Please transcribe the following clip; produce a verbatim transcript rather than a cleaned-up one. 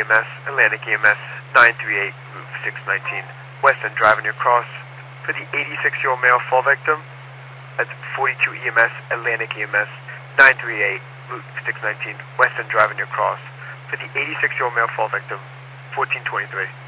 M S, Atlantic E M S, nine three eight, Route six nineteen, West End Drive near Cross. For the eighty-six-year-old male fall victim, that's forty-two E M S, Atlantic E M S, nine three eight, Route six nineteen, West End Drive near Cross. For the eighty-six-year-old male fall victim, fourteen twenty-three.